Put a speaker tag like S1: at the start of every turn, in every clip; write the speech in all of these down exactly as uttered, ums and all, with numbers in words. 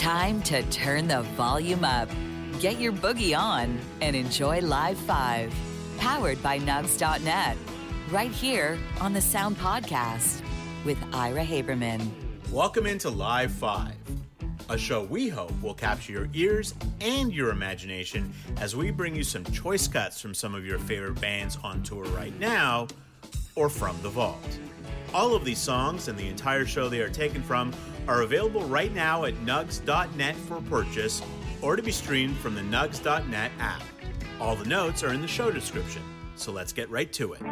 S1: Time to turn the volume up. Get your boogie on and enjoy Live five, powered by Nugs dot net, right here on the Sound Podcast with Ira Haberman.
S2: Welcome into Live five, a show we hope will capture your ears and your imagination as we bring you some choice cuts from some of your favorite bands on tour right now or from the vault. All of these songs and the entire show they are taken from are available right now at Nugs dot net for purchase or to be streamed from the Nugs dot net app. All the notes are in the show description, so let's get right to it.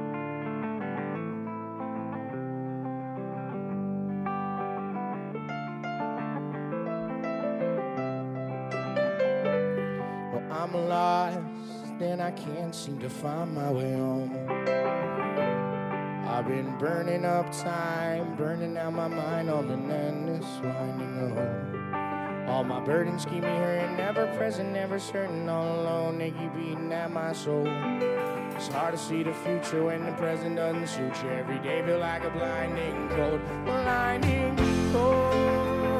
S3: Well, I'm lost, and I can't seem to find my way home. I've been burning up time, burning out my mind on an endless winding road. All my burdens keep me hurting, never present, never certain, all alone, they keep beating at my soul. It's hard to see the future when the present doesn't suit you. Every day feel like a blinding cold, blinding cold.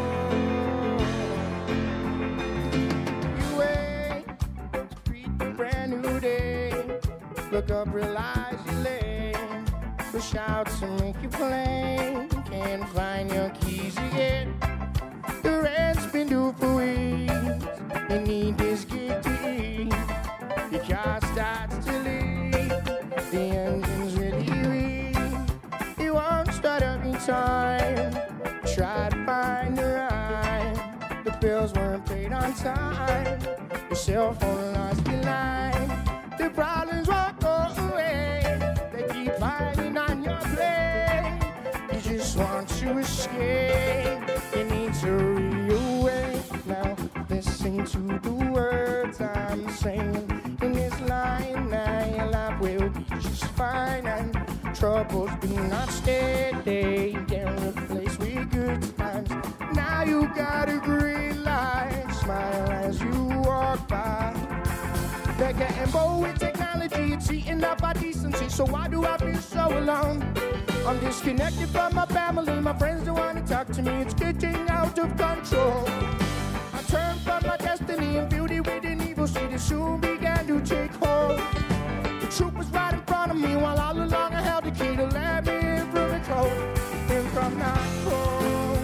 S3: You wait to greet a brand new day. Look up, realize you're late. Push out to make you plain. Can't find your keys again. The rent's been due for weeks. You need this gig to eat. Your car starts to leak. The engine's really weak. It won't start up in time. Try to find the rhyme. The bills weren't paid on time. Your cell phone lost your line. The problems won't go away. They keep piling on your plate. You just want to escape. You need to reawake. Now listen to the words I'm saying in this line. Now your life will be just fine, and troubles do not stay. They can replace with good times. Now you got a green light. Smile as you walk by. They're getting bold with technology, it's eating up our decency. So why do I feel so alone? I'm disconnected from my family, my friends don't want to talk to me. It's getting out of control. I turned from my destiny and beauty with an evil seed. It soon began to take hold. The truth was right in front of me, while all along I held the key to let me in from the cold, in from that cold.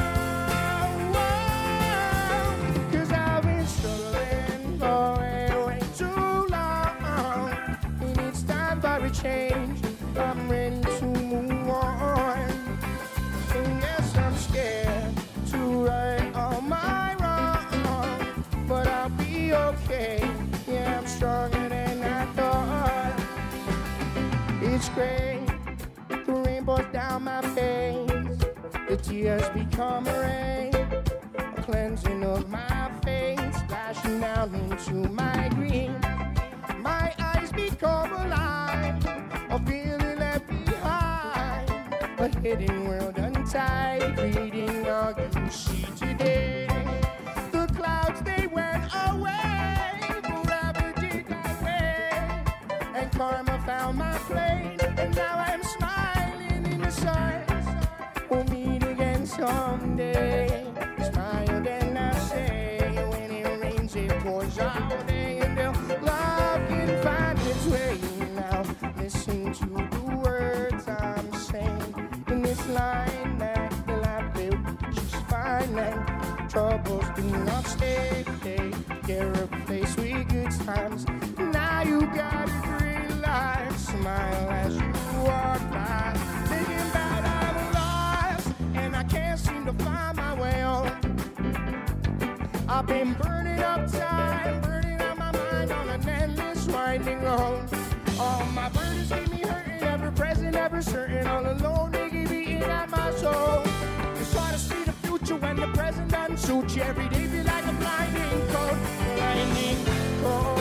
S3: Cause I've been struggling for a change, I'm ready to move on. And yes, I'm scared to right all my wrong, but I'll be okay. Yeah, I'm stronger than I thought. It's great, the rainbows down my face, the tears become rain, a cleansing of my face, splashing down into my green. My eyes become alive, a feeling left behind, a hidden world untied, reading all you see today. The clouds, they went away, forever did I wait, and karma found my plane, and now I'm smiling in the sun. We'll meet again someday. Smile then I say, when it rains it pours all day, and they'll love can find its way. Now listen to the words I'm saying in this line, that the life will be just fine, and troubles do not stay. They get replaced with good times. Now you got a green light. Smile as you walk by, thinking about I'm lost and I can't seem to find my way home. I've been burning up time, burning out my mind on an endless winding road. All my burdens keep me hurting, ever present, ever certain, all alone they keep eating at my soul. It's hard to see the future when the present doesn't suit you. Every day feel like a blinding cold, blinding cold.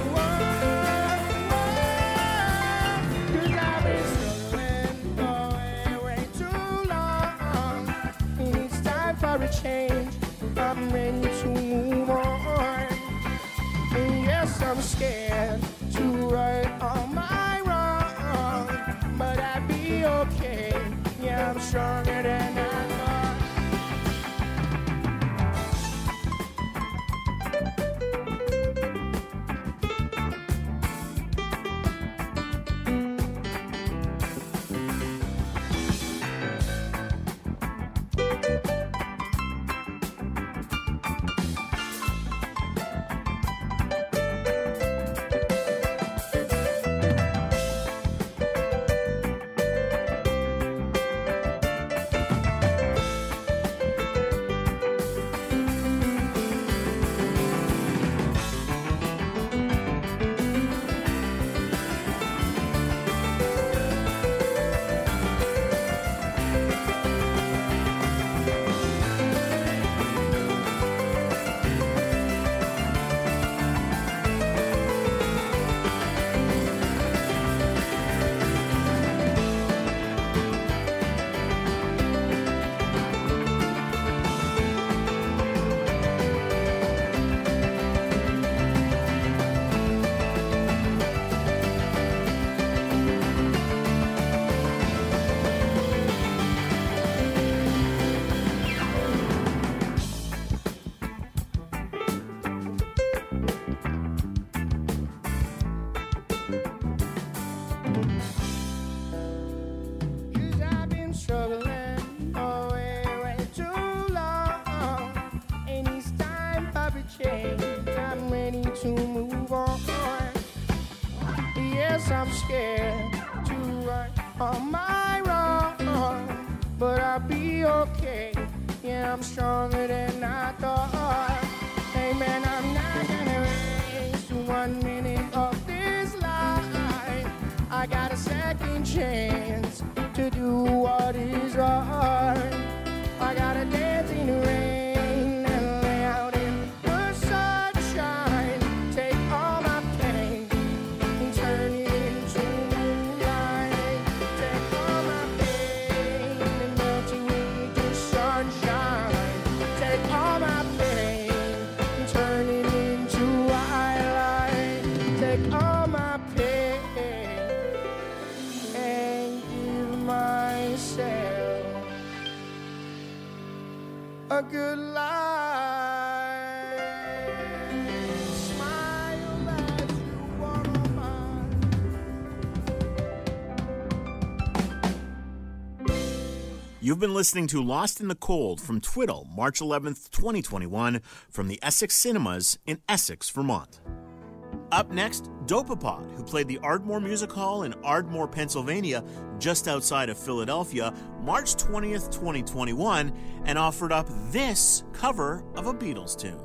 S3: Cause I've been struggling for way, way too long, and it's time for a change. I'm ready to move on. And yes, I'm scared to right all my wrong, but I'd be okay. Yeah, I'm stronger than I thought. Yes, I'm scared to right all my wrongs, but I'll be okay. Yeah, I'm stronger than I thought. Hey man, I'm not gonna waste one minute of this life. I got a second chance to do what is right. I gotta dance in the rain and lay out in the sunshine. Take all my pain and turn it into moonlight. Take all my pain and melt it into sunshine. Take all my pain and turn it into twilight. Take all my pain and give myself a good life. Smile as you wanna mine.
S2: You've been listening to Lost in the Cold from Twiddle, March eleventh, twenty twenty-one, from the Essex Cinemas in Essex, Vermont. Up next, Dopapod, who played the Ardmore Music Hall in Ardmore, Pennsylvania, just outside of Philadelphia, March twentieth, twenty twenty-one, and offered up this cover of a Beatles tune.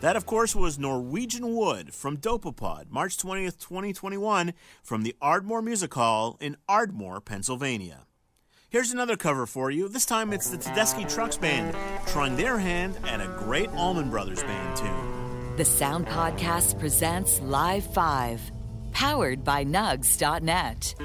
S2: That, of course, was Norwegian Wood from Dopapod, March twentieth, twenty twenty-one, from the Ardmore Music Hall in Ardmore, Pennsylvania. Here's another cover for you. This time it's the Tedeschi Trucks Band, trying their hand at a great Allman Brothers Band tune.
S1: The Sound Podcast presents Live five, powered by Nugs dot net.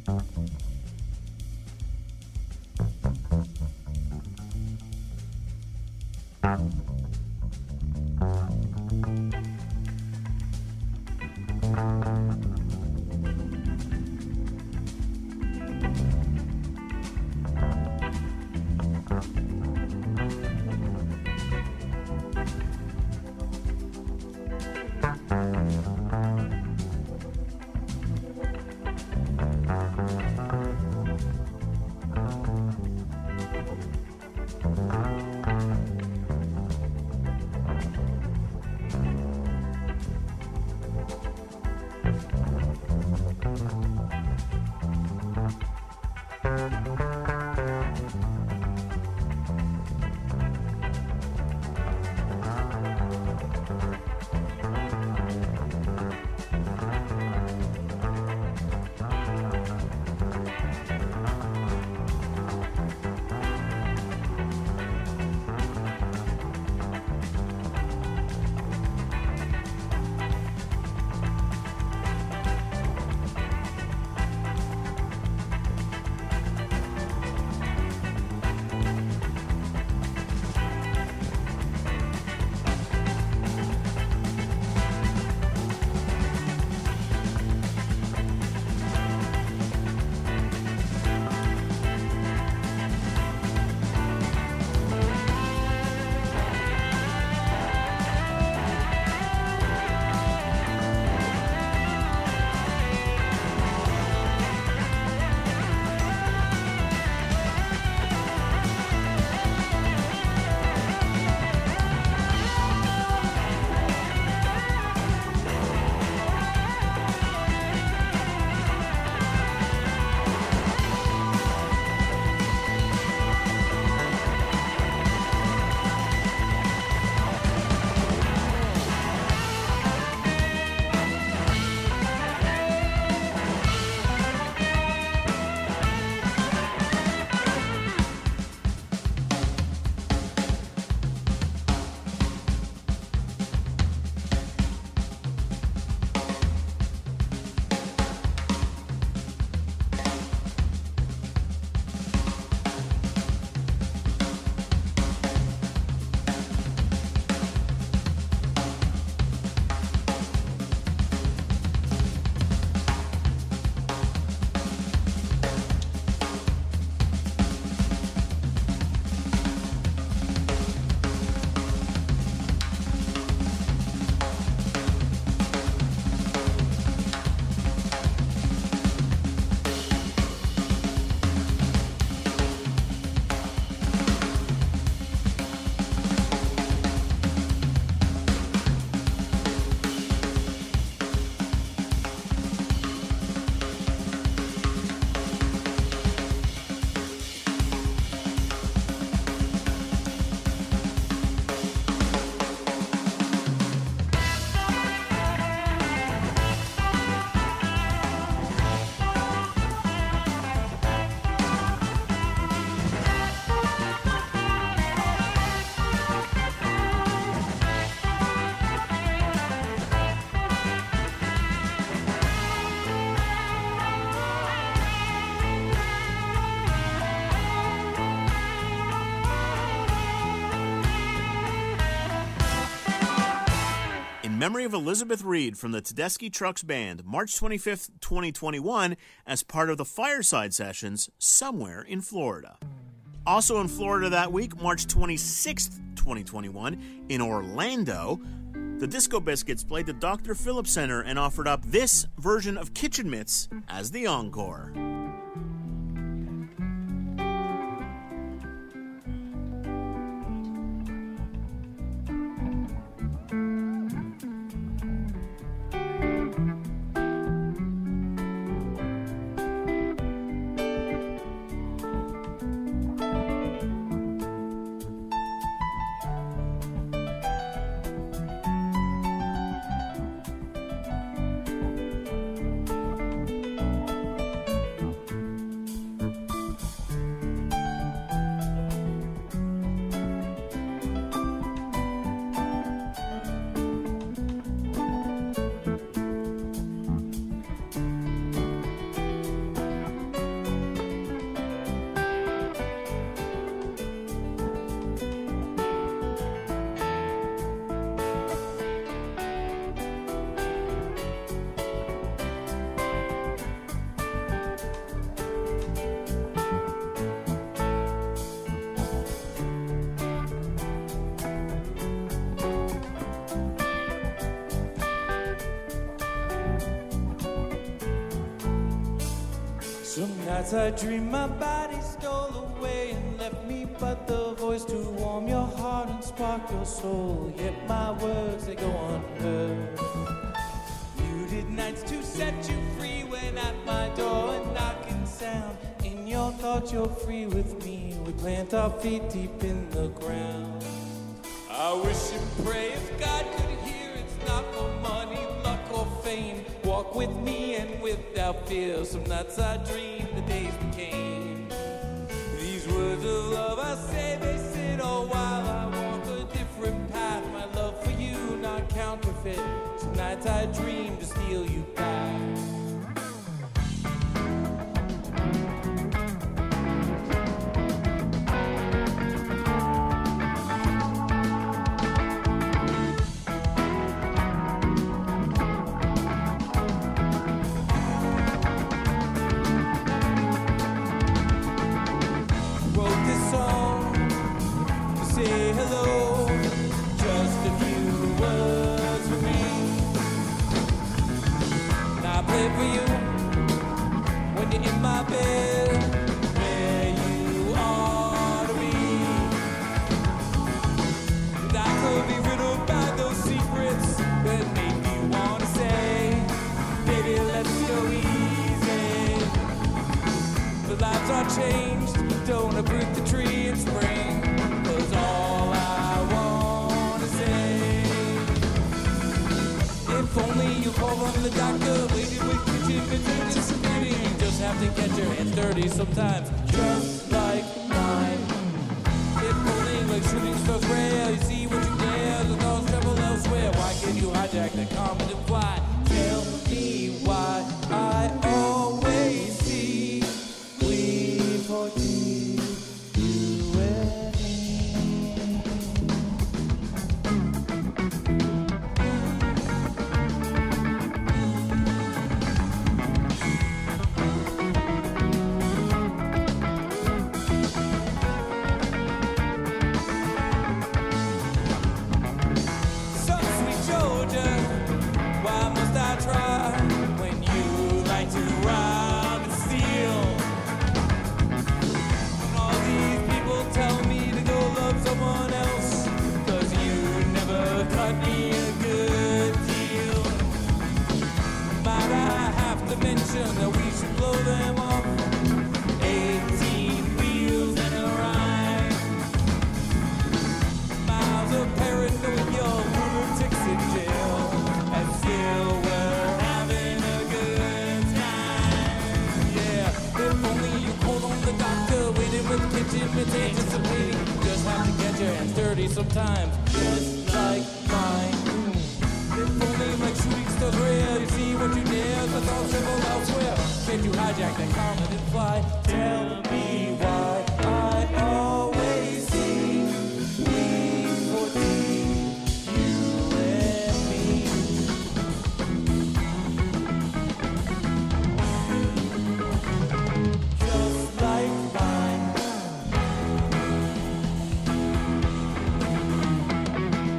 S2: memory of Elizabeth Reed from the Tedeschi Trucks Band, March twenty-fifth, twenty twenty-one, as part of the Fireside Sessions somewhere in Florida. Also in Florida that week, March twenty-sixth, twenty twenty-one, in Orlando, the Disco Biscuits played the Doctor Phillips Center and offered up this version of Kitchen Mitts as the encore.
S4: Some nights I dream my body stole away and left me but the voice to warm your heart and spark your soul. Yet my words, they go unheard. Muted nights to set you free when at my door a knocking sound. In your thoughts you're free with me. We plant our feet deep in the ground. I wish and pray if God could hear. It's not for money, luck or fame. Walk with me and without fear. Some nights I dream the days became. These words of love I say, they sit all while I walk a different path. My love for you, not counterfeit. Some nights I dream to steal you back. Sometimes just like mine. If only like shooting stars rare. You see what you dare, the thoughts travel elsewhere. Why can't you hijack the comet and fly? Tell me why I always see we fourteen, you and that we should blow them off. Eighteen wheels and a rhyme. Miles of paranoid young lunatics in jail, and still we're having a good time. Yeah, if only you called on the doctor, waiting with the kitchen mitts, anticipating. Just have to get your hands dirty sometimes, just like mine. If only like shooting stars real, you see what you dare, the thoughts travel elsewhere. Can't you hijack that comet and fly? Tell me why I always see we fourteen, you and me. Just like mine.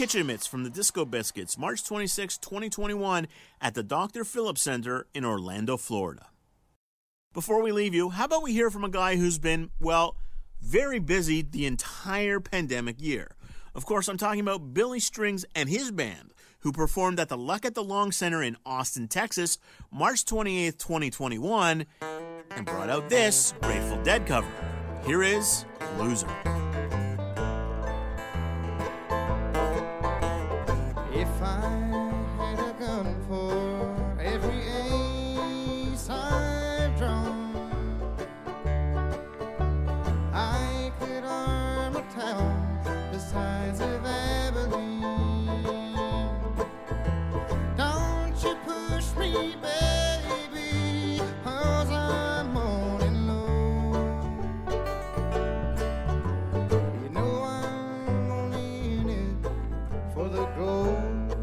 S2: Kitchen Mitts from the Disco Biscuits, March twenty-sixth, twenty twenty-one at the Doctor Phillips Center in Orlando, Florida. Before we leave you, how about we hear from a guy who's been, well, very busy the entire pandemic year. Of course, I'm talking about Billy Strings and his band, who performed at the Luck at the Long Center in Austin, Texas, March twenty-eighth, twenty twenty-one, and brought out this Grateful Dead cover. Here is Loser.
S3: If I had a gun for every ace I've drawn, I could arm a town the size of Abilene. Don't you push me, baby, 'cause I'm moaning low. You know I'm only in it for the gold.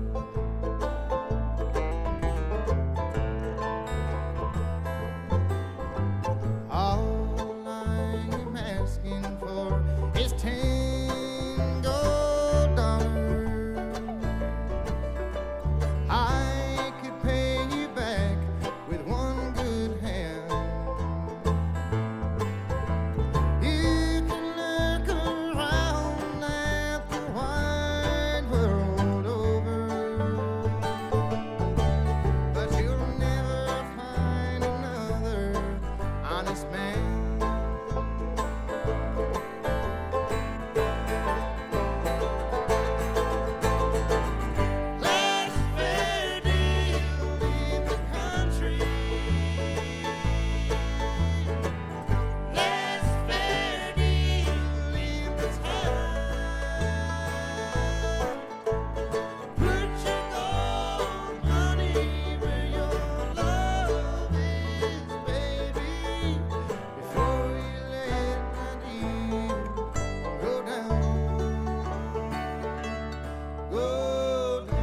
S3: All I'm asking for is ten gold dollars. I could pay you back with one good hand. You can look around at the wide world over, but you'll never find another honest man. Last fair deal in the country. Last fair deal in the town. Put your gold money where your love is, baby, before you let my deal go down, go down.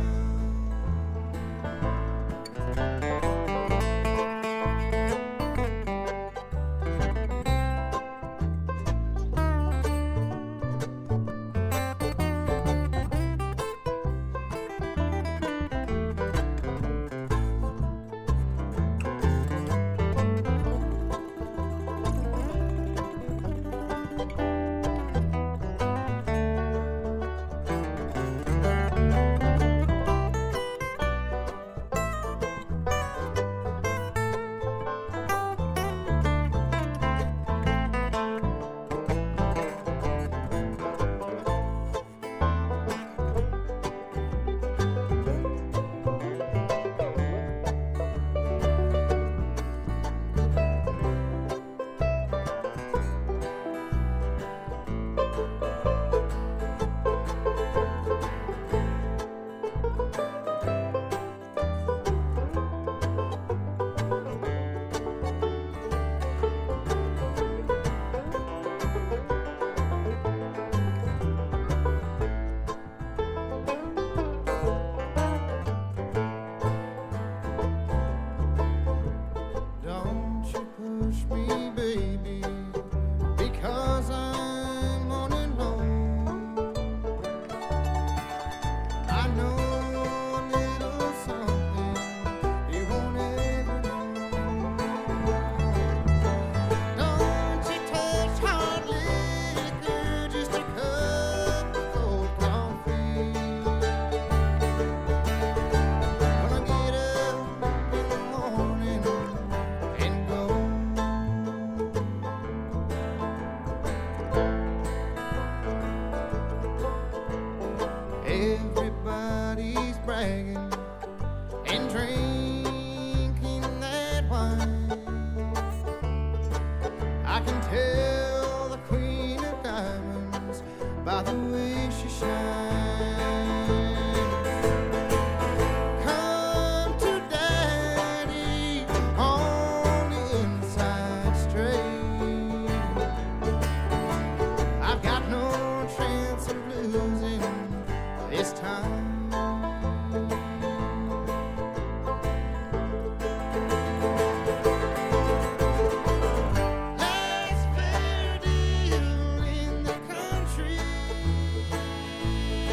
S3: Don't you push me, baby, because I'm on and low. I know a little something you won't ever know. Don't you touch hard liquor, just a cup of cold coffee. When I get up in the morning and go, everybody's bragging and drinking that wine. I can tell the Queen of Diamonds by the way she shines. Come to Daddy on the inside straight. I've got no chance of losing this time. Last fair deal in the country.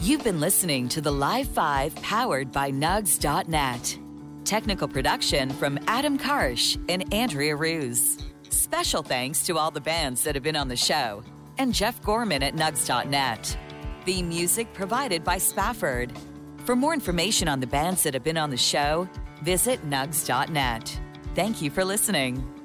S1: You've been listening to the Live five powered by Nugs dot net. Technical production from Adam Karsh and Andrea Ruse. Special thanks to all the bands that have been on the show and Jeff Gorman at Nugs dot net. Theme music provided by Spafford. For more information on the bands that have been on the show, visit Nugs dot net. Thank you for listening.